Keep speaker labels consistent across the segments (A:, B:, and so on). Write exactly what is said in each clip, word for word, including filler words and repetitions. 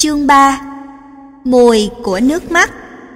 A: Chương ba. Mùi của nước mắt.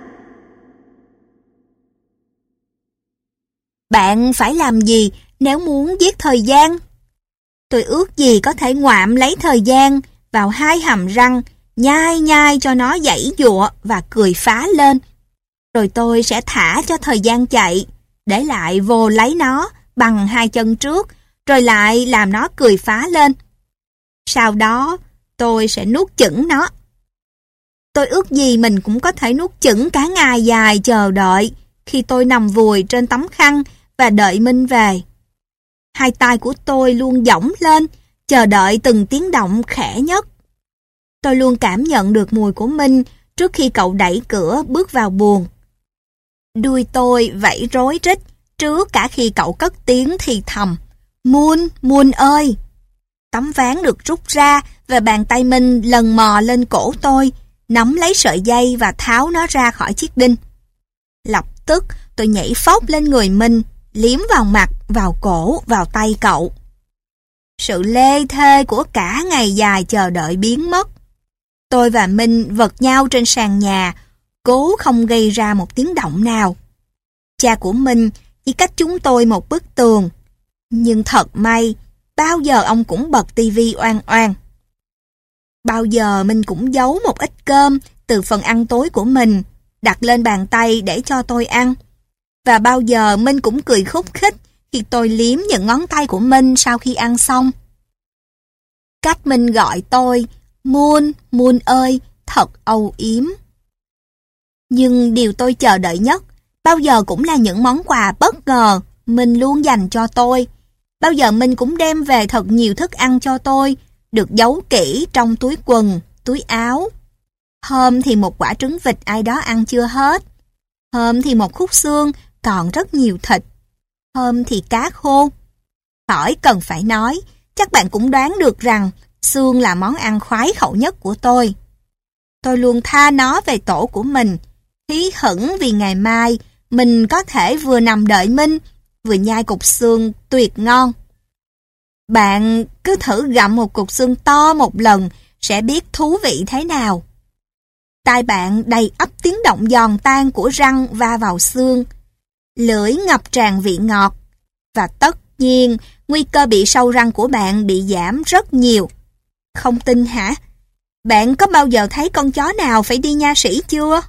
A: Bạn phải làm gì nếu muốn giết thời gian? Tôi ước gì có thể ngoạm lấy thời gian vào hai hàm răng, nhai nhai cho nó giãy giụa và cười phá lên. Rồi tôi sẽ thả cho thời gian chạy, để lại vồ lấy nó bằng hai chân trước, rồi lại làm nó cười phá lên. Sau đó, tôi sẽ nuốt chửng nó. Tôi ước gì mình cũng có thể nuốt chửng cả ngày dài chờ đợi khi tôi nằm vùi trên tấm khăn và đợi Minh về. Hai tay của tôi luôn dõng lên, chờ đợi từng tiếng động khẽ nhất. Tôi luôn cảm nhận được mùi của Minh trước khi cậu đẩy cửa bước vào buồng. Đuôi tôi vẫy rối rít trước cả khi cậu cất tiếng thì thầm: "Moon, Moon ơi!" Tấm ván được rút ra và bàn tay Minh lần mò lên cổ tôi, nắm lấy sợi dây và tháo nó ra khỏi chiếc đinh. Lập tức tôi nhảy phóc lên người Minh, liếm vào mặt, vào cổ, vào tay cậu. Sự lê thê của cả ngày dài chờ đợi biến mất. Tôi và Minh vật nhau trên sàn nhà, cố không gây ra một tiếng động nào. Cha của Minh chỉ cách chúng tôi một bức tường, nhưng thật may, bao giờ ông cũng bật tivi oan oan. Bao giờ Minh cũng giấu một ít cơm từ phần ăn tối của mình, đặt lên bàn tay để cho tôi ăn. Và bao giờ Minh cũng cười khúc khích khi tôi liếm những ngón tay của Minh sau khi ăn xong. Cách Minh gọi tôi, Moon, Moon ơi, thật âu yếm. Nhưng điều tôi chờ đợi nhất, bao giờ cũng là những món quà bất ngờ Minh luôn dành cho tôi. Bao giờ Minh cũng đem về thật nhiều thức ăn cho tôi, được giấu kỹ trong túi quần, túi áo. Hôm thì một quả trứng vịt ai đó ăn chưa hết. Hôm thì một khúc xương còn rất nhiều thịt. Hôm thì cá khô. Khỏi cần phải nói, chắc bạn cũng đoán được rằng xương là món ăn khoái khẩu nhất của tôi. Tôi luôn tha nó về tổ của mình, hí hửng vì ngày mai mình có thể vừa nằm đợi Minh, vừa nhai cục xương tuyệt ngon. Bạn cứ thử gặm một cục xương to một lần sẽ biết thú vị thế nào. Tai bạn đầy ắp tiếng động giòn tan của răng va vào xương, lưỡi ngập tràn vị ngọt, và tất nhiên nguy cơ bị sâu răng của bạn bị giảm rất nhiều. Không tin hả? Bạn có bao giờ thấy con chó nào phải đi nha sĩ chưa?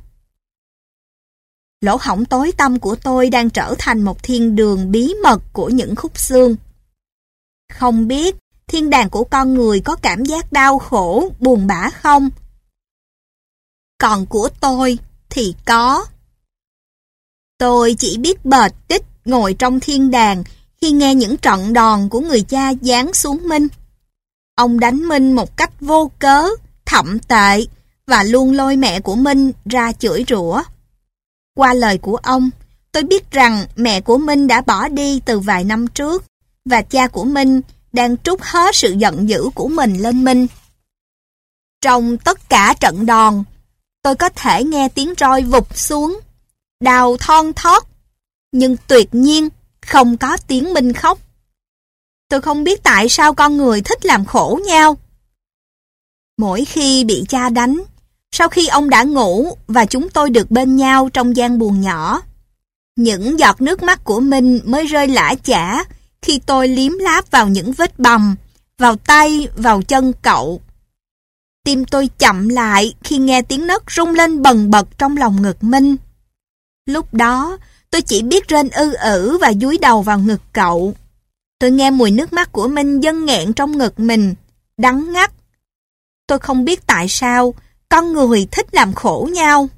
A: Lỗ hổng tối tăm của tôi đang trở thành một thiên đường bí mật của những khúc xương. Không biết thiên đàng của con người có cảm giác đau khổ, buồn bã không? Còn của tôi thì có. Tôi chỉ biết bệt đít ngồi trong thiên đàng khi nghe những trận đòn của người cha giáng xuống Minh. Ông đánh Minh một cách vô cớ, thậm tệ, và luôn lôi mẹ của Minh ra chửi rủa. Qua lời của ông, tôi biết rằng mẹ của Minh đã bỏ đi từ vài năm trước, và cha của Minh đang trút hết sự giận dữ của mình lên Minh. Trong tất cả trận đòn, tôi có thể nghe tiếng roi vụt xuống, đau thon thót, nhưng tuyệt nhiên không có tiếng Minh khóc. Tôi không biết tại sao con người thích làm khổ nhau. Mỗi khi bị cha đánh, sau khi ông đã ngủ và chúng tôi được bên nhau trong gian buồng nhỏ, những giọt nước mắt của Minh mới rơi lã chã khi tôi liếm láp vào những vết bầm, vào tay, vào chân cậu. Tim tôi chậm lại khi nghe tiếng nấc rung lên bần bật trong lòng ngực Minh. Lúc đó, tôi chỉ biết rên ư ử và dúi đầu vào ngực cậu. Tôi nghe mùi nước mắt của Minh dâng nghẹn trong ngực mình, đắng ngắt. Tôi không biết tại sao con người thích làm khổ nhau.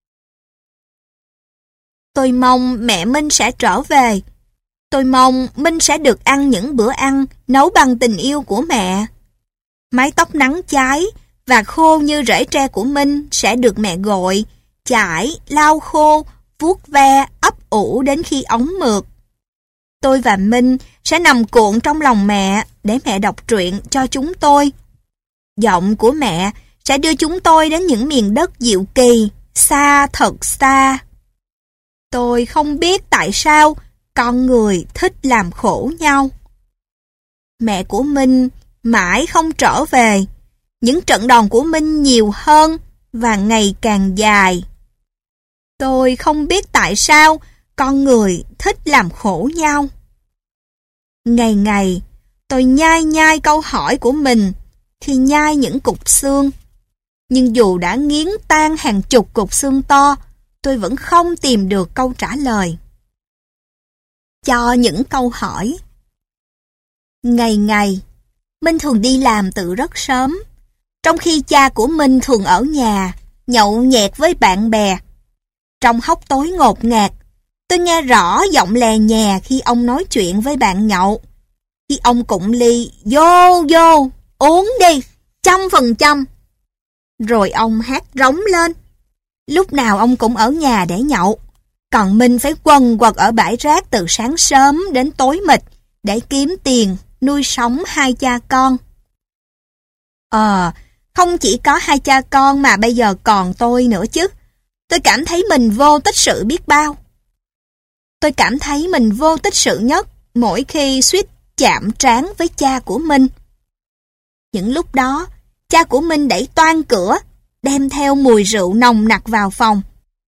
A: Tôi mong mẹ Minh sẽ trở về. Tôi mong Minh sẽ được ăn những bữa ăn nấu bằng tình yêu của mẹ. Mái tóc nắng cháy và khô như rễ tre của Minh sẽ được mẹ gội, chải, lau khô, vuốt ve, ấp ủ đến khi óng mượt. Tôi và Minh sẽ nằm cuộn trong lòng mẹ để mẹ đọc truyện cho chúng tôi. Giọng của mẹ sẽ đưa chúng tôi đến những miền đất diệu kỳ, xa thật xa. Tôi không biết tại sao con người thích làm khổ nhau. Mẹ của Minh mãi không trở về, Những trận đòn của Minh nhiều hơn và ngày càng dài. Tôi không biết tại sao con người thích làm khổ nhau. Ngày ngày, tôi nhai nhai câu hỏi của mình khi nhai những cục xương. Nhưng dù đã nghiến tan hàng chục cục xương to, tôi vẫn không tìm được câu trả lời cho những câu hỏi. Ngày ngày, Minh thường đi làm từ rất sớm, trong khi cha của Minh thường ở nhà, nhậu nhẹt với bạn bè. Trong hốc tối ngột ngạt, tôi nghe rõ giọng lè nhè khi ông nói chuyện với bạn nhậu. Khi ông cụng ly, vô vô, uống đi, trăm phần trăm. Rồi ông hát rống lên. Lúc nào ông cũng ở nhà để nhậu, còn Minh phải quần quật ở bãi rác từ sáng sớm đến tối mịt để kiếm tiền nuôi sống hai cha con. Ờ, không chỉ có hai cha con mà bây giờ còn tôi nữa chứ. Tôi cảm thấy mình vô tích sự biết bao. Tôi cảm thấy mình vô tích sự nhất mỗi khi suýt chạm trán với cha của Minh. Những lúc đó, cha của Minh đẩy toang cửa, đem theo mùi rượu nồng nặc vào phòng.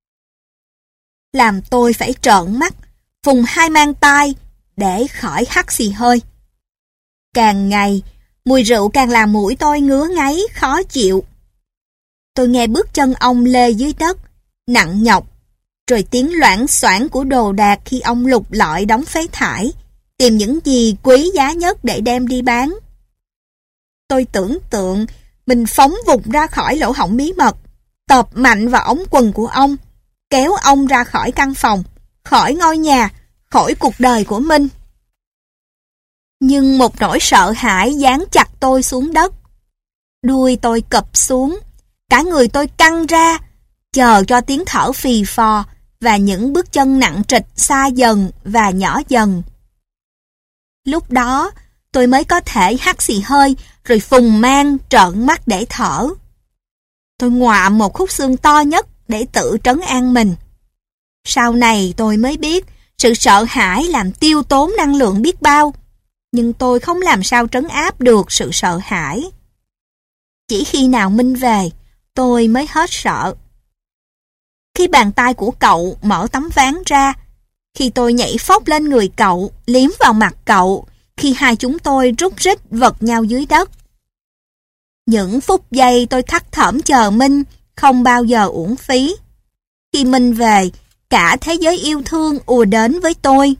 A: Làm tôi phải trợn mắt, phùng hai mang tay để khỏi hắt xì hơi. Càng ngày, mùi rượu càng làm mũi tôi ngứa ngáy, khó chịu. Tôi nghe bước chân ông lê dưới đất, nặng nhọc, rồi tiếng loảng xoảng của đồ đạc khi ông lục lọi đống phế thải, tìm những gì quý giá nhất để đem đi bán. Tôi tưởng tượng mình phóng vụt ra khỏi lỗ hổng bí mật, tợp mạnh vào ống quần của ông, kéo ông ra khỏi căn phòng, khỏi ngôi nhà, khỏi cuộc đời của Minh. Nhưng một nỗi sợ hãi dán chặt tôi xuống đất. Đuôi tôi cụp xuống, cả người tôi căng ra, chờ cho tiếng thở phì phò và những bước chân nặng trịch xa dần và nhỏ dần. Lúc đó, tôi mới có thể hắt xì hơi rồi phùng mang trợn mắt để thở. Tôi ngoạm một khúc xương to nhất để tự trấn an mình. Sau này tôi mới biết sự sợ hãi làm tiêu tốn năng lượng biết bao, nhưng tôi không làm sao trấn áp được sự sợ hãi. Chỉ khi nào Minh về, tôi mới hết sợ. Khi bàn tay của cậu mở tấm ván ra, khi tôi nhảy phóc lên người cậu, liếm vào mặt cậu, khi hai chúng tôi rút rít vật nhau dưới đất. Những phút giây tôi thắt thỏm chờ Minh không bao giờ uổng phí. Khi Minh về, cả thế giới yêu thương ùa đến với tôi.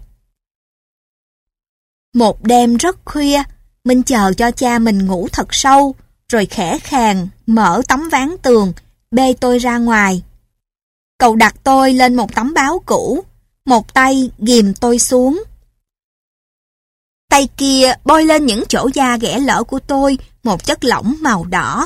A: Một đêm rất khuya, Minh chờ cho cha mình ngủ thật sâu, rồi khẽ khàng mở tấm ván tường, bê tôi ra ngoài. Cậu đặt tôi lên một tấm báo cũ, một tay ghìm tôi xuống. Tay kia bôi lên những chỗ da ghẻ lở của tôi một chất lỏng màu đỏ.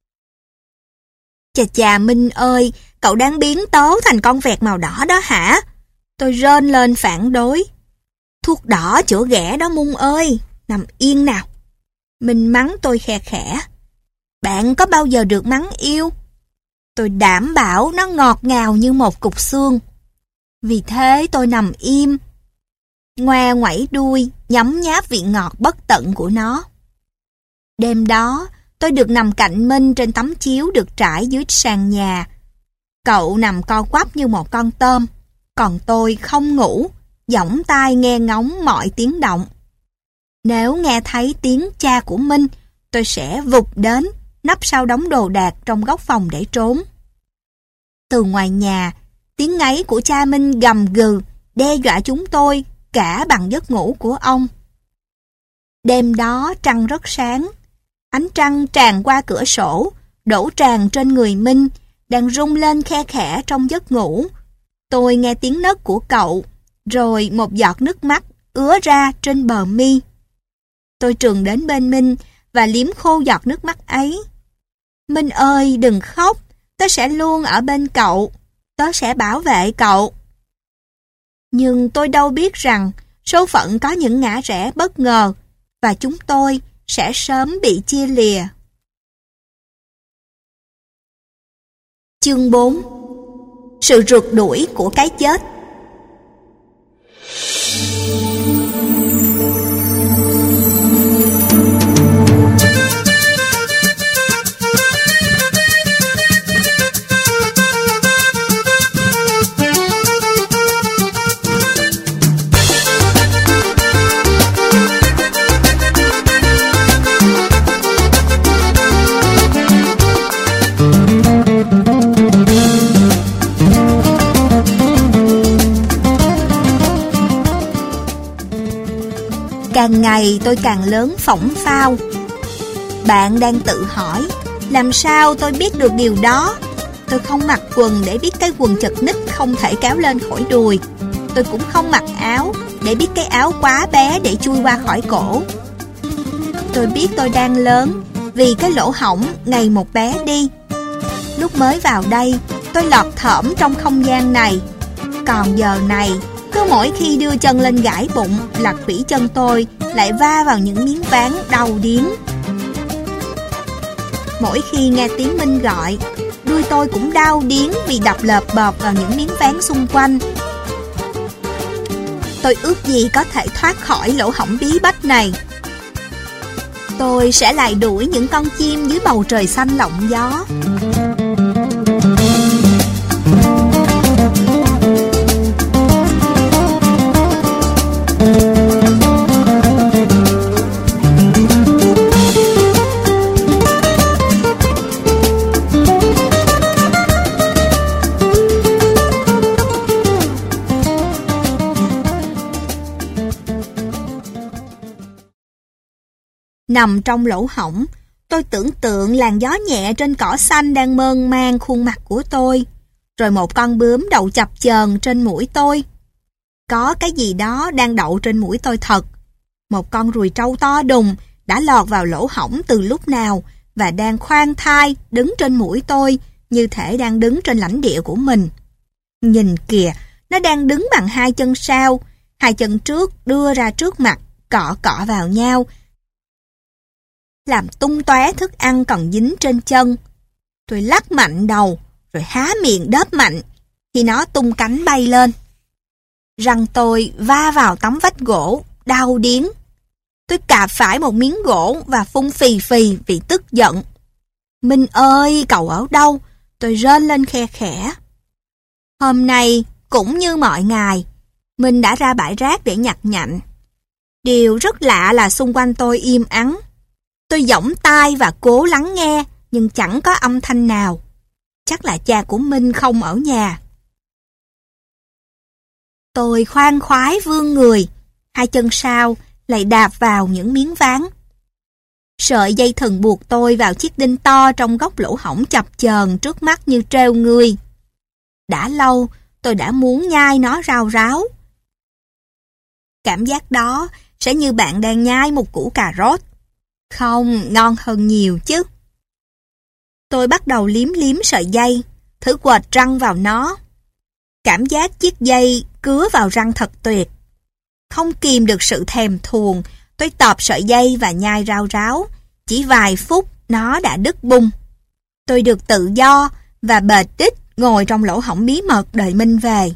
A: Chà chà Minh ơi, cậu đang biến tớ thành con vẹt màu đỏ đó hả? Tôi rên lên phản đối. Thuốc đỏ chữa ghẻ đó Mung ơi, nằm yên nào. Minh mắng tôi khe khẽ. Bạn có bao giờ được mắng yêu? Tôi đảm bảo nó ngọt ngào như một cục xương. Vì thế tôi nằm im, ngoe ngoẩy đuôi, nhấm nháp vị ngọt bất tận của nó. Đêm đó, tôi được nằm cạnh Minh trên tấm chiếu được trải dưới sàn nhà. Cậu nằm co quắp như một con tôm, còn tôi không ngủ, dõng tai nghe ngóng mọi tiếng động. Nếu nghe thấy tiếng cha của Minh, tôi sẽ vụt đến, nấp sau đống đồ đạc trong góc phòng để trốn. Từ ngoài nhà, tiếng ngáy của cha Minh gầm gừ, đe dọa chúng tôi cả bằng giấc ngủ của ông. Đêm đó trăng rất sáng, ánh trăng tràn qua cửa sổ, đổ tràn trên người Minh, đang rung lên khe khẽ trong giấc ngủ. Tôi nghe tiếng nấc của cậu, rồi một giọt nước mắt ứa ra trên bờ mi. Tôi trườn đến bên Minh và liếm khô giọt nước mắt ấy. Minh ơi, đừng khóc, tớ sẽ luôn ở bên cậu, tớ sẽ bảo vệ cậu. Nhưng tôi đâu biết rằng số phận có những ngã rẽ bất ngờ và chúng tôi sẽ sớm bị chia lìa. Chương bốn. Sự rượt đuổi của cái chết. Càng ngày tôi càng lớn phỏng phao. Bạn đang tự hỏi, làm sao tôi biết được điều đó? Tôi không mặc quần để biết cái quần chật ních không thể kéo lên khỏi đùi. Tôi cũng không mặc áo để biết cái áo quá bé để chui qua khỏi cổ. Tôi biết tôi đang lớn vì cái lỗ hổng ngày một bé đi. Lúc mới vào đây, tôi lọt thởm trong không gian này. Còn giờ này, cứ mỗi khi đưa chân lên gãi bụng là khủy chân tôi lại va vào những miếng ván đau điếng. Mỗi khi nghe tiếng Minh gọi, đuôi tôi cũng đau điếng vì đập lợp bợp vào những miếng ván xung quanh. Tôi ước gì có thể thoát khỏi lỗ hổng bí bách này. Tôi sẽ lại đuổi những con chim dưới bầu trời xanh lộng gió. Nằm trong lỗ hổng, tôi tưởng tượng làn gió nhẹ trên cỏ xanh đang mơn man khuôn mặt của tôi, rồi một con bướm đậu chập chờn trên mũi tôi. Có cái gì đó đang đậu trên mũi tôi thật. Một con ruồi trâu to đùng đã lọt vào lỗ hổng từ lúc nào và đang khoan thai đứng trên mũi tôi như thể đang đứng trên lãnh địa của mình. Nhìn kìa, nó đang đứng bằng hai chân sau, hai chân trước đưa ra trước mặt, cọ cọ vào nhau, làm tung tóe thức ăn còn dính trên chân. Tôi lắc mạnh đầu, rồi há miệng đớp mạnh khi nó tung cánh bay lên. Răng tôi va vào tấm vách gỗ, đau điếng. Tôi cạp phải một miếng gỗ và phun phì phì vì tức giận. Minh ơi, cậu ở đâu? Tôi rên lên khe khẽ. Hôm nay, cũng như mọi ngày, Minh đã ra bãi rác để nhặt nhạnh. Điều rất lạ là xung quanh tôi im ắng. Tôi giỏng tai và cố lắng nghe, nhưng chẳng có âm thanh nào. Chắc là cha của Minh không ở nhà. Tôi khoan khoái vươn người, hai chân sau lại đạp vào những miếng ván. Sợi dây thừng buộc tôi vào chiếc đinh to trong góc lỗ hổng chập chờn trước mắt như trêu ngươi. Đã lâu, tôi đã muốn nhai nó rao ráo. Cảm giác đó sẽ như bạn đang nhai một củ cà rốt. Không, ngon hơn nhiều chứ. Tôi bắt đầu liếm liếm sợi dây, thử quệt răng vào nó. Cảm giác chiếc dây cứa vào răng thật tuyệt. Không kìm được sự thèm thuồng, tôi tọp sợi dây và nhai rao ráo. Chỉ vài phút, nó đã đứt bung. Tôi được tự do và bệt đích ngồi trong lỗ hổng bí mật đợi Minh về.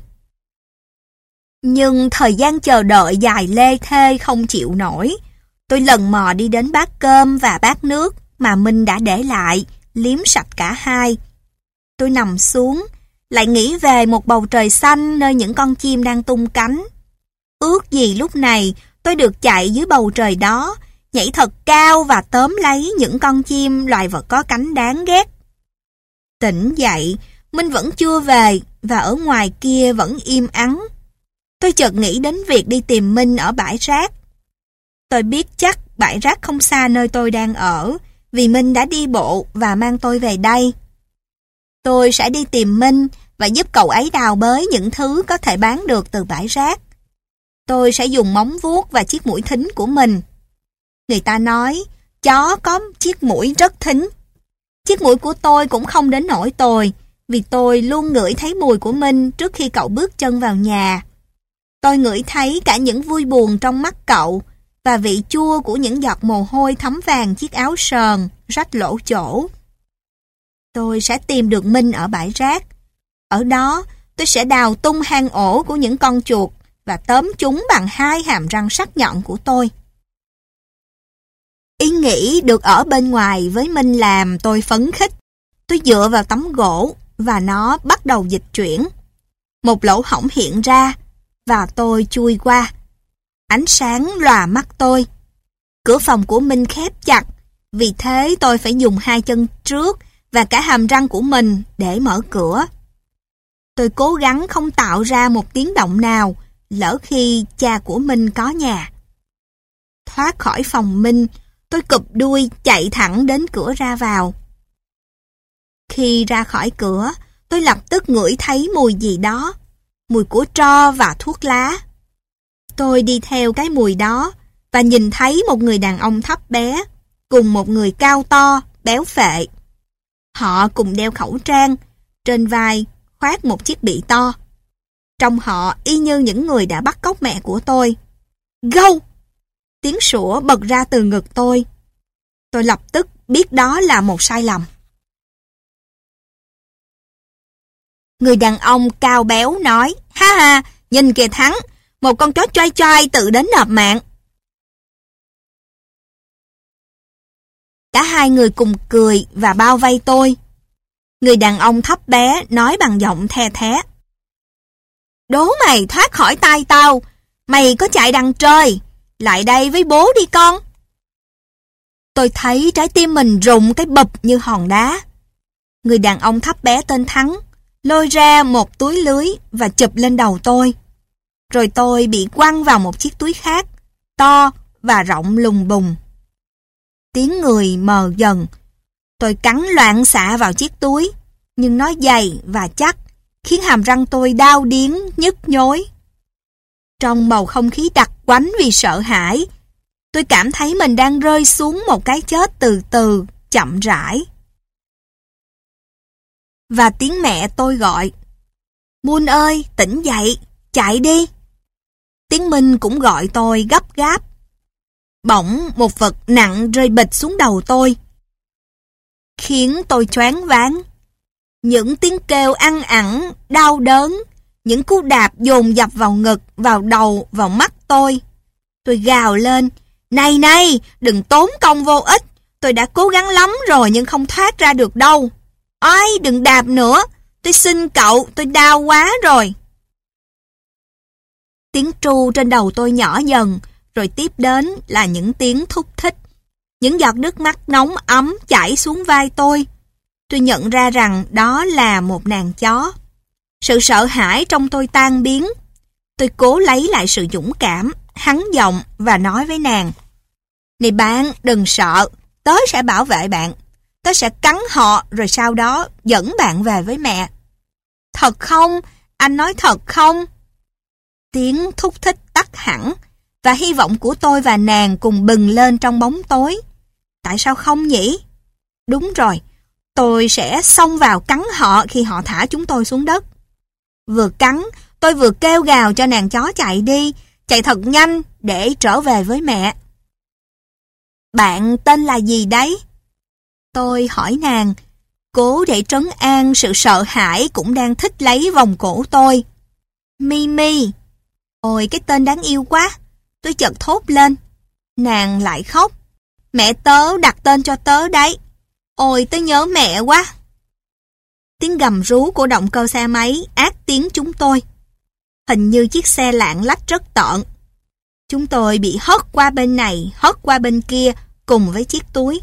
A: Nhưng thời gian chờ đợi dài lê thê không chịu nổi. Tôi lần mò đi đến bát cơm và bát nước mà Minh đã để lại, liếm sạch cả hai. Tôi nằm xuống, lại nghĩ về một bầu trời xanh nơi những con chim đang tung cánh. Ước gì lúc này tôi được chạy dưới bầu trời đó, nhảy thật cao và tóm lấy những con chim loài vật có cánh đáng ghét. Tỉnh dậy, Minh vẫn chưa về và ở ngoài kia vẫn im ắng. Tôi chợt nghĩ đến việc đi tìm Minh ở bãi rác. Tôi biết chắc bãi rác không xa nơi tôi đang ở, vì Minh đã đi bộ và mang tôi về đây. Tôi sẽ đi tìm Minh và giúp cậu ấy đào bới những thứ có thể bán được từ bãi rác. Tôi sẽ dùng móng vuốt và chiếc mũi thính của mình. Người ta nói, chó có chiếc mũi rất thính. Chiếc mũi của tôi cũng không đến nỗi tồi, vì tôi luôn ngửi thấy mùi của Minh trước khi cậu bước chân vào nhà. Tôi ngửi thấy cả những vui buồn trong mắt cậu, và vị chua của những giọt mồ hôi thấm vàng chiếc áo sờn, rách lỗ chỗ. Tôi sẽ tìm được Minh ở bãi rác. Ở đó, tôi sẽ đào tung hang ổ của những con chuột và tóm chúng bằng hai hàm răng sắc nhọn của tôi. Ý nghĩ được ở bên ngoài với Minh làm tôi phấn khích. Tôi dựa vào tấm gỗ và nó bắt đầu dịch chuyển. Một lỗ hổng hiện ra và tôi chui qua. Ánh sáng lòa mắt tôi. Cửa phòng của Minh khép chặt, vì thế tôi phải dùng hai chân trước và cả hàm răng của mình để mở cửa. Tôi cố gắng không tạo ra một tiếng động nào, lỡ khi cha của Minh có nhà. Thoát khỏi phòng Minh, tôi cụp đuôi chạy thẳng đến cửa ra vào. Khi ra khỏi cửa, tôi lập tức ngửi thấy mùi gì đó, mùi của tro và thuốc lá. Tôi đi theo cái mùi đó và nhìn thấy một người đàn ông thấp bé cùng một người cao to, béo phệ. Họ cùng đeo khẩu trang, trên vai khoác một chiếc bị to. Trông họ y như những người đã bắt cóc mẹ của tôi. Gâu! Tiếng sủa bật ra từ ngực tôi. Tôi lập tức biết đó là một sai lầm. Người đàn ông cao béo nói, ha ha, nhìn kìa Thắng, một con chó choai choai tự đến nộp mạng. Cả hai người cùng cười và bao vây tôi. Người đàn ông thấp bé nói bằng giọng the thé. Đố mày thoát khỏi tay tao, mày có chạy đằng trời, lại đây với bố đi con. Tôi thấy trái tim mình rụng cái bụp như hòn đá. Người đàn ông thấp bé tên Thắng lôi ra một túi lưới và chụp lên đầu tôi. Rồi tôi bị quăng vào một chiếc túi khác, to và rộng lùng bùng. Tiếng người mờ dần. Tôi cắn loạn xạ vào chiếc túi, nhưng nó dày và chắc, khiến hàm răng tôi đau điếng, nhức nhối. Trong bầu không khí đặc quánh vì sợ hãi, tôi cảm thấy mình đang rơi xuống một cái chết từ từ, chậm rãi. Và tiếng mẹ tôi gọi, Mun ơi, tỉnh dậy, chạy đi. Tiếng Minh cũng gọi tôi gấp gáp. Bỗng một vật nặng rơi bịch xuống đầu tôi, khiến tôi choáng váng. Những tiếng kêu ăn ẳng, đau đớn, những cú đạp dồn dập vào ngực, vào đầu, vào mắt tôi. Tôi gào lên, này này, đừng tốn công vô ích, tôi đã cố gắng lắm rồi nhưng không thoát ra được đâu. Ôi, đừng đạp nữa, tôi xin cậu, tôi đau quá rồi. Tiếng tru trên đầu tôi nhỏ dần, rồi tiếp đến là những tiếng thúc thích. Những giọt nước mắt nóng ấm chảy xuống vai tôi. Tôi nhận ra rằng đó là một nàng chó. Sự sợ hãi trong tôi tan biến. Tôi cố lấy lại sự dũng cảm, hắn giọng và nói với nàng. Này bạn, đừng sợ, tớ sẽ bảo vệ bạn. Tớ sẽ cắn họ rồi sau đó dẫn bạn về với mẹ. Thật không? Anh nói thật không? Tiếng thúc thích tắt hẳn và hy vọng của tôi và nàng cùng bừng lên trong bóng tối. Tại sao không nhỉ? Đúng rồi, tôi sẽ xông vào cắn họ khi họ thả chúng tôi xuống đất. Vừa cắn, tôi vừa kêu gào cho nàng chó chạy đi, chạy thật nhanh để trở về với mẹ. Bạn tên là gì đấy? Tôi hỏi nàng, cố để trấn an sự sợ hãi cũng đang thích lấy vòng cổ tôi. Mimi. Ôi, cái tên đáng yêu quá. Tôi chợt thốt lên. Nàng lại khóc. Mẹ tớ đặt tên cho tớ đấy. Ôi, tớ nhớ mẹ quá. Tiếng gầm rú của động cơ xe máy át tiếng chúng tôi. Hình như chiếc xe lạng lách rất tợn. Chúng tôi bị hất qua bên này, hất qua bên kia cùng với chiếc túi.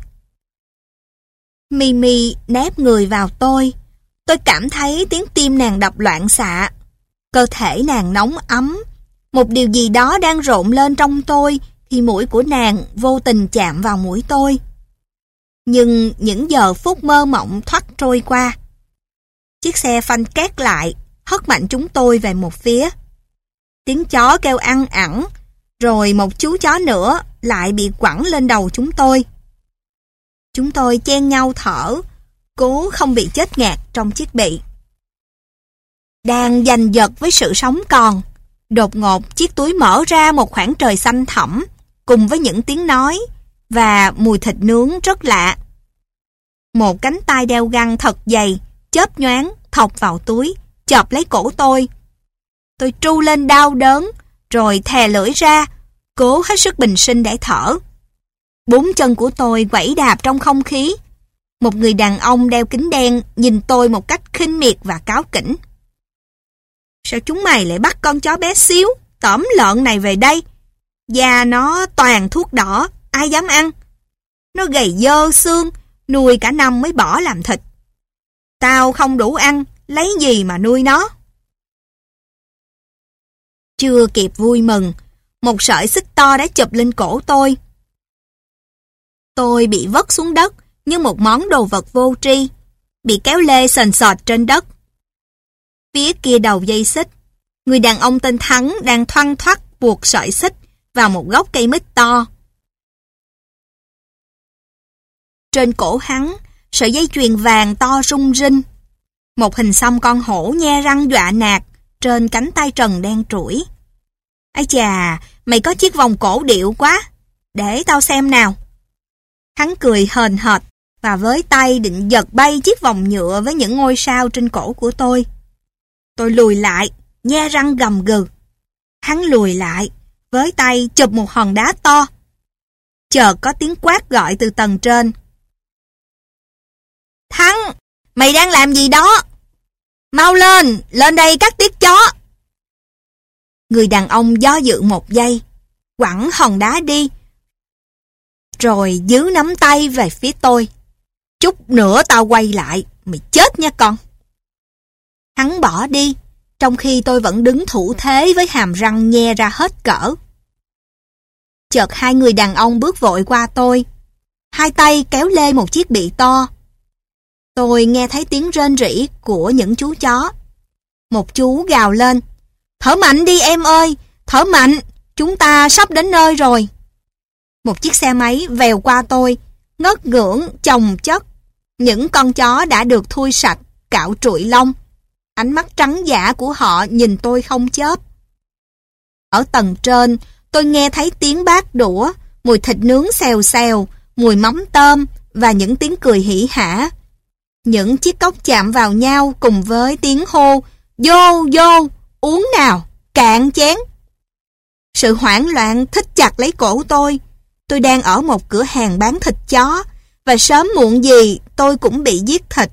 A: Mimi nép người vào tôi. Tôi cảm thấy tiếng tim nàng đập loạn xạ. Cơ thể nàng nóng ấm. Một điều gì đó đang rộn lên trong tôi khi mũi của nàng vô tình chạm vào mũi tôi. Nhưng những giờ phút mơ mộng thoắt trôi qua. Chiếc xe phanh két lại, hất mạnh chúng tôi về một phía. Tiếng chó kêu ăn ẳng, rồi một chú chó nữa lại bị quẳng lên đầu chúng tôi. Chúng tôi chen nhau thở, cố không bị chết ngạt trong chiếc bị. Đang giành giật với sự sống còn, đột ngột chiếc túi mở ra một khoảng trời xanh thẳm, cùng với những tiếng nói và mùi thịt nướng rất lạ. Một cánh tay đeo găng thật dày, chớp nhoáng, thọc vào túi, chộp lấy cổ tôi. Tôi tru lên đau đớn, rồi thè lưỡi ra, cố hết sức bình sinh để thở. Bốn chân của tôi quẩy đạp trong không khí. Một người đàn ông đeo kính đen nhìn tôi một cách khinh miệt và cáu kỉnh. Sao chúng mày lại bắt con chó bé xíu, tởm lợn này về đây? Da nó toàn thuốc đỏ, ai dám ăn? Nó gầy dơ xương, nuôi cả năm mới bỏ làm thịt. Tao không đủ ăn, lấy gì mà nuôi nó? Chưa kịp vui mừng, một sợi xích to đã chụp lên cổ tôi. Tôi bị vất xuống đất như một món đồ vật vô tri, bị kéo lê sền sệt trên đất. Phía kia đầu dây xích, người đàn ông tên Thắng đang thoăn thoắt buộc sợi xích vào một gốc cây mít to. Trên cổ hắn, sợi dây chuyền vàng to rung rinh. Một hình xăm con hổ nhe răng dọa nạt trên cánh tay trần đen trũi. Ái chà, mày có chiếc vòng cổ điệu quá, để tao xem nào. Hắn cười hờn hệt và với tay định giật bay chiếc vòng nhựa với những ngôi sao trên cổ của tôi. Tôi lùi lại, nhe răng gầm gừ. Hắn lùi lại, với tay chụp một hòn đá to. Chợt có tiếng quát gọi từ tầng trên. Thắng, mày đang làm gì đó? Mau lên, lên đây cắt tiết chó. Người đàn ông do dự một giây, quẳng hòn đá đi, rồi giữ nắm tay về phía tôi. Chút nữa tao quay lại, mày chết nha con. Hắn bỏ đi, trong khi tôi vẫn đứng thủ thế với hàm răng nhe ra hết cỡ. Chợt hai người đàn ông bước vội qua tôi, hai tay kéo lê một chiếc bị to. Tôi nghe thấy tiếng rên rỉ của những chú chó. Một chú gào lên, thở mạnh đi em ơi, thở mạnh, chúng ta sắp đến nơi rồi. Một chiếc xe máy vèo qua tôi, ngất ngưỡng chồng chất. Những con chó đã được thui sạch, cạo trụi lông. Ánh mắt trắng dã của họ nhìn tôi không chớp. Ở tầng trên, tôi nghe thấy tiếng bát đũa, mùi thịt nướng xèo xèo, mùi mắm tôm và những tiếng cười hỉ hả. Những chiếc cốc chạm vào nhau cùng với tiếng hô, vô, vô, uống nào, cạn chén. Sự hoảng loạn thít chặt lấy cổ tôi. Tôi đang ở một cửa hàng bán thịt chó, và sớm muộn gì tôi cũng bị giết thịt.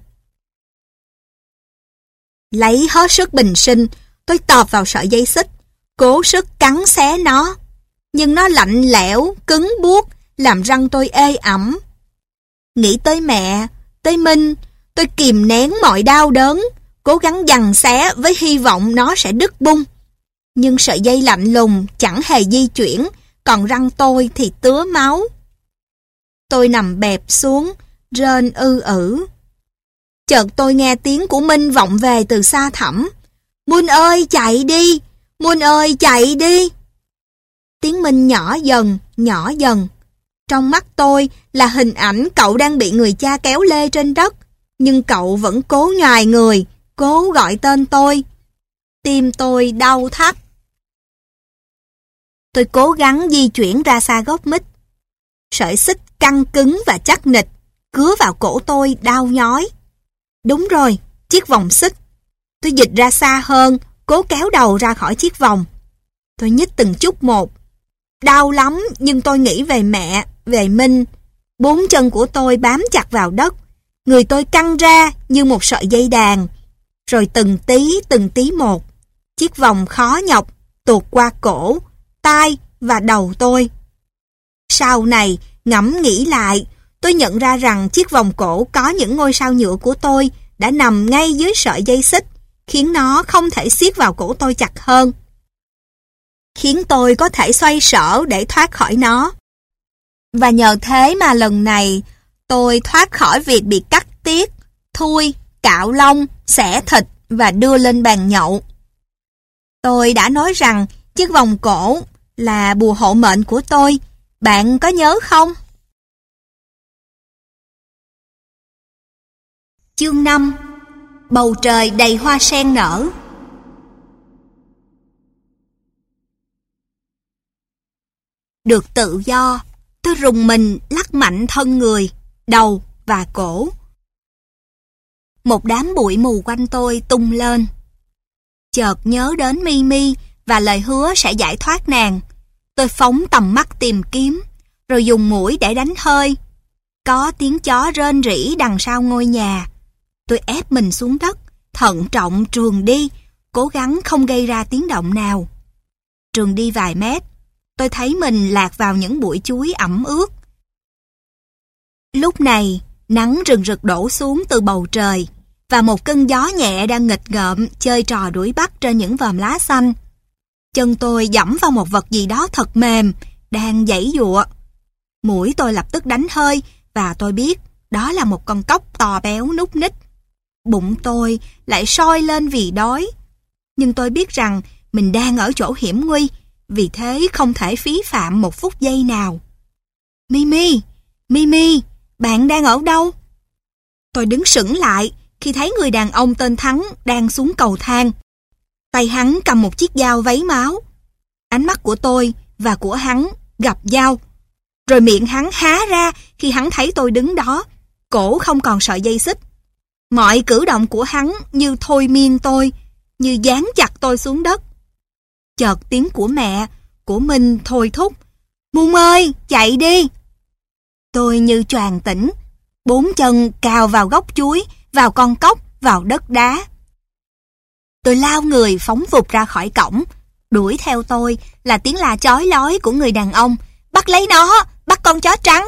A: Lấy hết sức bình sinh, tôi tọp vào sợi dây xích, cố sức cắn xé nó. Nhưng nó lạnh lẽo, cứng buốt, làm răng tôi ê ẩm. Nghĩ tới mẹ, tới Minh, tôi kìm nén mọi đau đớn, cố gắng giằng xé với hy vọng nó sẽ đứt bung. Nhưng sợi dây lạnh lùng chẳng hề di chuyển, còn răng tôi thì tứa máu. Tôi nằm bẹp xuống, rên ư ử. Chợt tôi nghe tiếng của Minh vọng về từ xa thẳm. Mun ơi chạy đi, Mun ơi chạy đi. Tiếng Minh nhỏ dần, nhỏ dần. Trong mắt tôi là hình ảnh cậu đang bị người cha kéo lê trên đất, nhưng cậu vẫn cố nhoài người, cố gọi tên tôi. Tim tôi đau thắt. Tôi cố gắng di chuyển ra xa gốc mít. Sợi xích căng cứng và chắc nịch, cứa vào cổ tôi đau nhói. Đúng rồi, chiếc vòng xích. Tôi dịch ra xa hơn, cố kéo đầu ra khỏi chiếc vòng. Tôi nhích từng chút một. Đau lắm, nhưng tôi nghĩ về mẹ, về Minh. Bốn chân của tôi bám chặt vào đất. Người tôi căng ra như một sợi dây đàn. Rồi từng tí, từng tí một, chiếc vòng khó nhọc tuột qua cổ, tai và đầu tôi. Sau này, ngẫm nghĩ lại, tôi nhận ra rằng chiếc vòng cổ có những ngôi sao nhựa của tôi đã nằm ngay dưới sợi dây xích, khiến nó không thể siết vào cổ tôi chặt hơn. Khiến tôi có thể xoay sở để thoát khỏi nó. Và nhờ thế mà lần này, tôi thoát khỏi việc bị cắt tiết, thui, cạo lông, xẻ thịt và đưa lên bàn nhậu. Tôi đã nói rằng chiếc vòng cổ là bùa hộ mệnh của tôi. Bạn có nhớ không? Chương năm. Bầu trời đầy hoa sen nở. Được tự do, tôi rùng mình lắc mạnh thân người, đầu và cổ. Một đám bụi mù quanh tôi tung lên. Chợt nhớ đến Mimi và lời hứa sẽ giải thoát nàng. Tôi phóng tầm mắt tìm kiếm, rồi dùng mũi để đánh hơi. Có tiếng chó rên rỉ đằng sau ngôi nhà. Tôi ép mình xuống đất, thận trọng trườn đi, cố gắng không gây ra tiếng động nào. Trườn đi vài mét, tôi thấy mình lạc vào những bụi chuối ẩm ướt. Lúc này, nắng rừng rực đổ xuống từ bầu trời, và một cơn gió nhẹ đang nghịch ngợm chơi trò đuổi bắt trên những vòm lá xanh. Chân tôi giẫm vào một vật gì đó thật mềm, đang giãy giụa. Mũi tôi lập tức đánh hơi và tôi biết đó là một con cóc to béo núc ních. Bụng tôi lại sôi lên vì đói. Nhưng tôi biết rằng mình đang ở chỗ hiểm nguy, vì thế không thể phí phạm một phút giây nào. Mimi, Mimi, bạn đang ở đâu? Tôi đứng sững lại khi thấy người đàn ông tên Thắng đang xuống cầu thang. Tay hắn cầm một chiếc dao vấy máu. Ánh mắt của tôi và của hắn gặp nhau. Rồi miệng hắn há ra khi hắn thấy tôi đứng đó, cổ không còn sợi dây xích. Mọi cử động của hắn như thôi miên tôi, như dán chặt tôi xuống đất. Chợt tiếng của mẹ, của mình thôi thúc. Mung ơi, chạy đi! Tôi như choàng tỉnh, bốn chân cào vào gốc chuối, vào con cóc, vào đất đá. Tôi lao người phóng vụt ra khỏi cổng. Đuổi theo tôi là tiếng la chói lói của người đàn ông. Bắt lấy nó, bắt con chó trắng!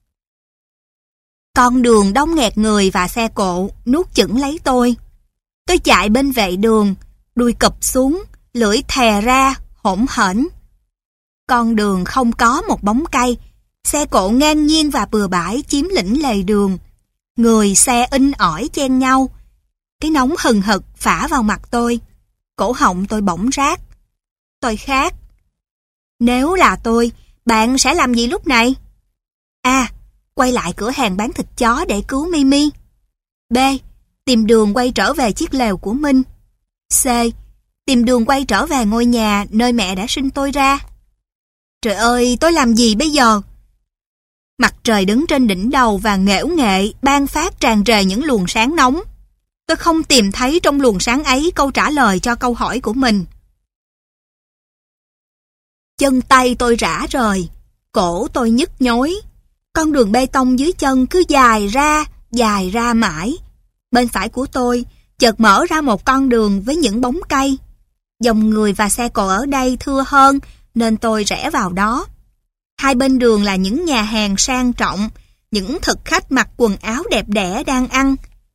A: Con đường đông nghẹt người và xe cộ nuốt chửng lấy tôi. Tôi chạy bên vệ đường, đuôi cụp xuống, lưỡi thè ra, hỗn hển. Con đường không có một bóng cây, xe cộ ngang nhiên và bừa bãi chiếm lĩnh lề đường. Người xe in ỏi chen nhau. Cái nóng hừng hực phả vào mặt tôi. Cổ họng tôi bỗng rát. Tôi khát. Nếu là tôi, bạn sẽ làm gì lúc này? A. Quay lại cửa hàng bán thịt chó để cứu Mimi. B. Tìm đường quay trở về chiếc lều của Minh. C. Tìm đường quay trở về ngôi nhà nơi mẹ đã sinh tôi ra. Trời ơi, tôi làm gì bây giờ? Mặt trời đứng trên đỉnh đầu và nghễu nghệ ban phát tràn trề những luồng sáng nóng. Tôi không tìm thấy trong luồng sáng ấy câu trả lời cho câu hỏi của mình. Chân tay tôi rã rời, cổ tôi nhức nhối. Con đường bê tông dưới chân cứ dài ra, dài ra mãi. Bên phải của tôi chợt mở ra một con đường với những bóng cây. Dòng người và xe cộ ở đây thưa hơn nên tôi rẽ vào đó. Hai bên đường là những nhà hàng sang trọng, những thực khách mặc quần áo đẹp đẽ đang ăn.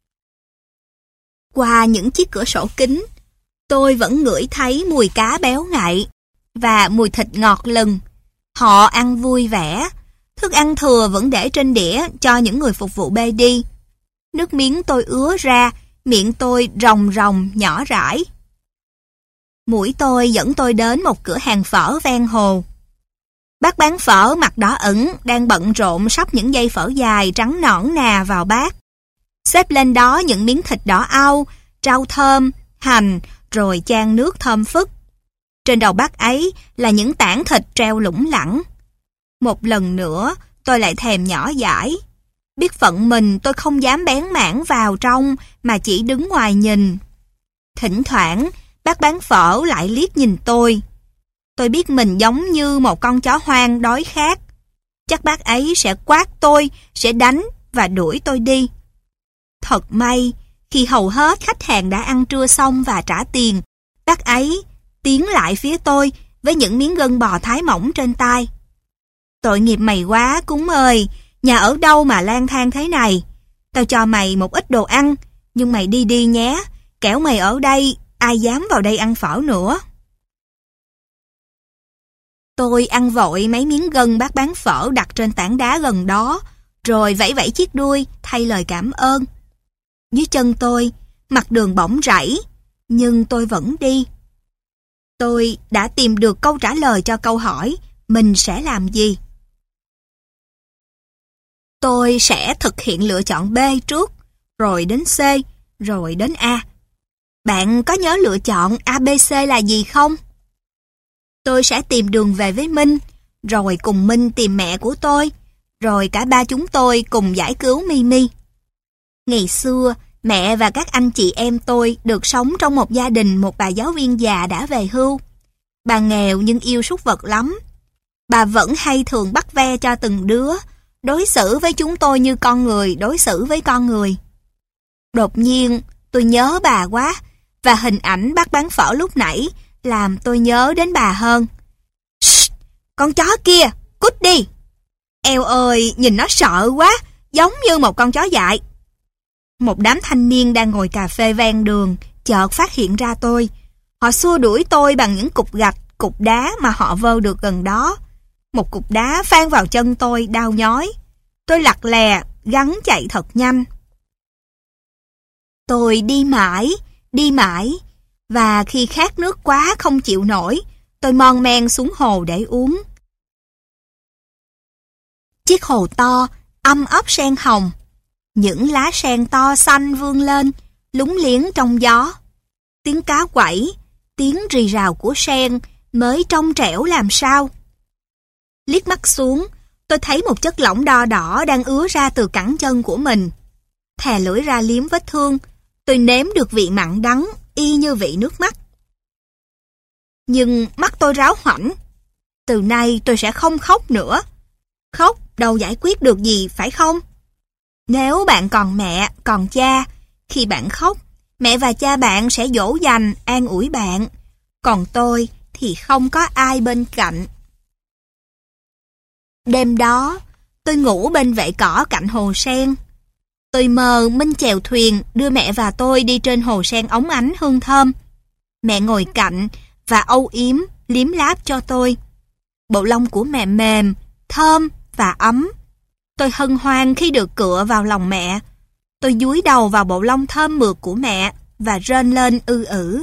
A: Qua những chiếc cửa sổ kính, tôi vẫn ngửi thấy mùi cá béo ngậy và mùi thịt ngọt lừng. Họ ăn vui vẻ, thức ăn thừa vẫn để trên đĩa cho những người phục vụ bê đi. Nước miếng tôi ứa ra, miệng tôi ròng ròng nhỏ rãi. Mũi tôi dẫn tôi đến một cửa hàng phở ven hồ. Bác bán phở mặt đỏ ửng đang bận rộn sắp những dây phở dài trắng nõn nà vào bát. Xếp lên đó những miếng thịt đỏ au, rau thơm, hành, rồi chan nước thơm phức. Trên đầu bát ấy là những tảng thịt treo lủng lẳng. Một lần nữa, tôi lại thèm nhỏ dãi. Biết phận mình tôi không dám bén mảng vào trong mà chỉ đứng ngoài nhìn. Thỉnh thoảng, bác bán phở lại liếc nhìn tôi. Tôi biết mình giống như một con chó hoang đói khát. Chắc bác ấy sẽ quát tôi, sẽ đánh và đuổi tôi đi. Thật may, khi hầu hết khách hàng đã ăn trưa xong và trả tiền, bác ấy tiến lại phía tôi với những miếng gân bò thái mỏng trên tay. Tội nghiệp mày quá, Cúng ơi, nhà ở đâu mà lang thang thế này? Tao cho mày một ít đồ ăn, nhưng mày đi đi nhé, kẻo mày ở đây, ai dám vào đây ăn phở nữa. Tôi ăn vội mấy miếng gân bác bán phở đặt trên tảng đá gần đó, rồi vẫy vẫy chiếc đuôi thay lời cảm ơn. Dưới chân tôi, mặt đường bỗng rẫy, nhưng tôi vẫn đi. Tôi đã tìm được câu trả lời cho câu hỏi mình sẽ làm gì. Tôi sẽ thực hiện lựa chọn B trước, rồi đến C, rồi đến A. Bạn có nhớ lựa chọn A B C là gì không? Tôi sẽ tìm đường về với Minh, rồi cùng Minh tìm mẹ của tôi, rồi cả ba chúng tôi cùng giải cứu Mimi. Ngày xưa, mẹ và các anh chị em tôi được sống trong một gia đình một bà giáo viên già đã về hưu. Bà nghèo nhưng yêu súc vật lắm. Bà vẫn hay thường bắt ve cho từng đứa, đối xử với chúng tôi như con người đối xử với con người. Đột nhiên, tôi nhớ bà quá, và hình ảnh bác bán phở lúc nãy làm tôi nhớ đến bà hơn. Shh, con chó kia, cút đi! Eo ơi, nhìn nó sợ quá, giống như một con chó dại. Một đám thanh niên đang ngồi cà phê ven đường, chợt phát hiện ra tôi. Họ xua đuổi tôi bằng những cục gạch, cục đá mà họ vơ được gần đó. Một cục đá phang vào chân tôi đau nhói. Tôi lặt lè, gắng chạy thật nhanh. Tôi đi mãi, đi mãi, và khi khát nước quá không chịu nổi, tôi mon men xuống hồ để uống. Chiếc hồ to, âm ấp sen hồng. Những lá sen to xanh vươn lên, lúng liếng trong gió. Tiếng cá quẩy, tiếng rì rào của sen mới trong trẻo làm sao. Liếc mắt xuống, tôi thấy một chất lỏng đỏ đỏ đang ứa ra từ cẳng chân của mình. Thè lưỡi ra liếm vết thương, tôi nếm được vị mặn đắng y như vị nước mắt. Nhưng mắt tôi ráo hoảnh. Từ nay tôi sẽ không khóc nữa. Khóc đâu giải quyết được gì, phải không? Nếu bạn còn mẹ, còn cha, khi bạn khóc, mẹ và cha bạn sẽ dỗ dành, an ủi bạn. Còn tôi thì không có ai bên cạnh. Đêm đó, tôi ngủ bên vệ cỏ cạnh hồ sen. Tôi mơ Minh chèo thuyền đưa mẹ và tôi đi trên hồ sen óng ánh hương thơm. Mẹ ngồi cạnh và âu yếm, liếm láp cho tôi. Bộ lông của mẹ mềm, thơm và ấm. Tôi hân hoan khi được cựa vào lòng mẹ. Tôi dúi đầu vào bộ lông thơm mượt của mẹ và rên lên ư ử.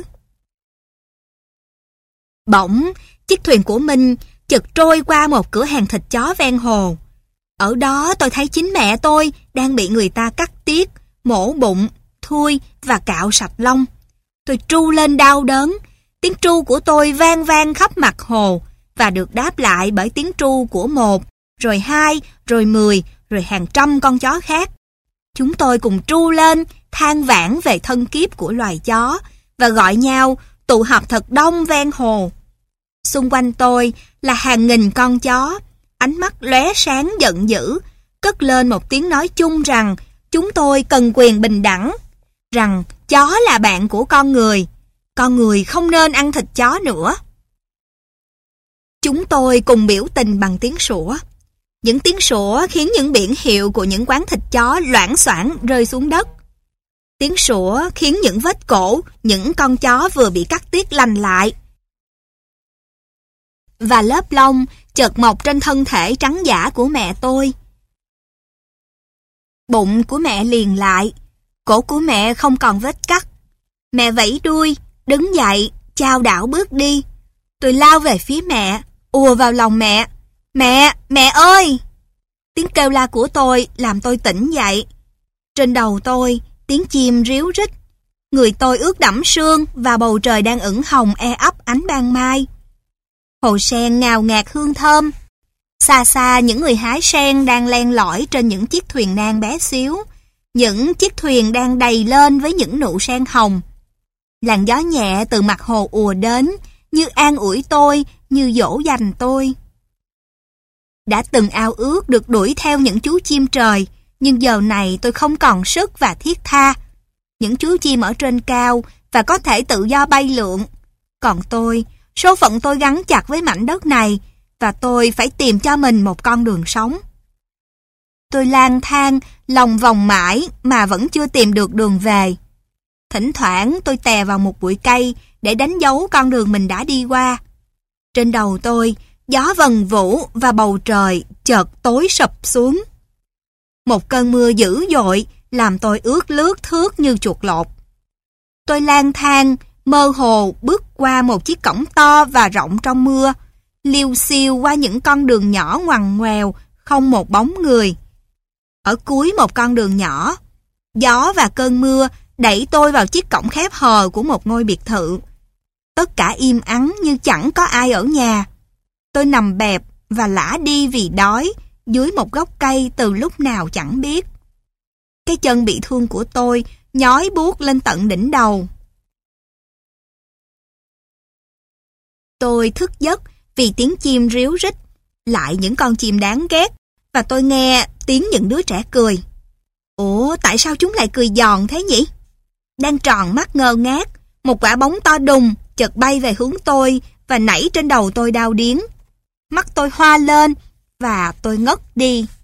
A: Bỗng, chiếc thuyền của Minh chợt trôi qua một cửa hàng thịt chó ven hồ. Ở đó tôi thấy chính mẹ tôi đang bị người ta cắt tiết, mổ bụng, thui và cạo sạch lông. Tôi tru lên đau đớn. Tiếng tru của tôi vang vang khắp mặt hồ và được đáp lại bởi tiếng tru của một, rồi hai, rồi mười, rồi hàng trăm con chó khác. Chúng tôi cùng tru lên, than vãn về thân kiếp của loài chó và gọi nhau tụ họp thật đông ven hồ. Xung quanh tôi là hàng nghìn con chó, ánh mắt lóe sáng giận dữ, cất lên một tiếng nói chung rằng chúng tôi cần quyền bình đẳng, rằng chó là bạn của con người, con người không nên ăn thịt chó nữa. Chúng tôi cùng biểu tình bằng tiếng sủa. Những tiếng sủa khiến những biển hiệu của những quán thịt chó loảng xoảng rơi xuống đất. Tiếng sủa khiến những vết cổ, những con chó vừa bị cắt tiết lành lại. Và lớp lông chợt mọc trên thân thể trắng giả của mẹ tôi. Bụng của mẹ liền lại, cổ của mẹ không còn vết cắt. Mẹ vẫy đuôi, đứng dậy, chao đảo bước đi. Tôi lao về phía mẹ, ùa vào lòng mẹ. Mẹ, mẹ ơi! Tiếng kêu la của tôi làm tôi tỉnh dậy. Trên đầu tôi, tiếng chim ríu rít. Người tôi ướt đẫm sương và bầu trời đang ửng hồng e ấp ánh ban mai. Hồ sen ngào ngạt hương thơm. Xa xa những người hái sen đang len lỏi trên những chiếc thuyền nan bé xíu. Những chiếc thuyền đang đầy lên với những nụ sen hồng. Làn gió nhẹ từ mặt hồ ùa đến, như an ủi tôi, như dỗ dành tôi. Đã từng ao ước được đuổi theo những chú chim trời, nhưng giờ này tôi không còn sức và thiết tha. Những chú chim ở trên cao và có thể tự do bay lượn. Còn tôi, số phận tôi gắn chặt với mảnh đất này và tôi phải tìm cho mình một con đường sống. Tôi lang thang, lòng vòng mãi mà vẫn chưa tìm được đường về. Thỉnh thoảng tôi tè vào một bụi cây để đánh dấu con đường mình đã đi qua. Trên đầu tôi, gió vần vũ và bầu trời chợt tối sập xuống. Một cơn mưa dữ dội làm tôi ướt lướt thướt như chuột lột. Tôi lang thang, mơ hồ bước qua một chiếc cổng to và rộng trong mưa, liêu xiêu qua những con đường nhỏ ngoằn ngoèo, không một bóng người. Ở cuối một con đường nhỏ, gió và cơn mưa đẩy tôi vào chiếc cổng khép hờ của một ngôi biệt thự. Tất cả im ắng như chẳng có ai ở nhà. Tôi nằm bẹp và lả đi vì đói dưới một gốc cây từ lúc nào chẳng biết. Cái chân bị thương của tôi nhói buốt lên tận đỉnh đầu. Tôi thức giấc vì tiếng chim ríu rít, lại những con chim đáng ghét, và tôi nghe tiếng những đứa trẻ cười. Ủa, tại sao chúng lại cười giòn thế nhỉ? Đang tròn mắt ngơ ngác, một quả bóng to đùng chợt bay về hướng tôi và nảy trên đầu tôi đau điếng. Mắt tôi hoa lên và tôi ngất đi.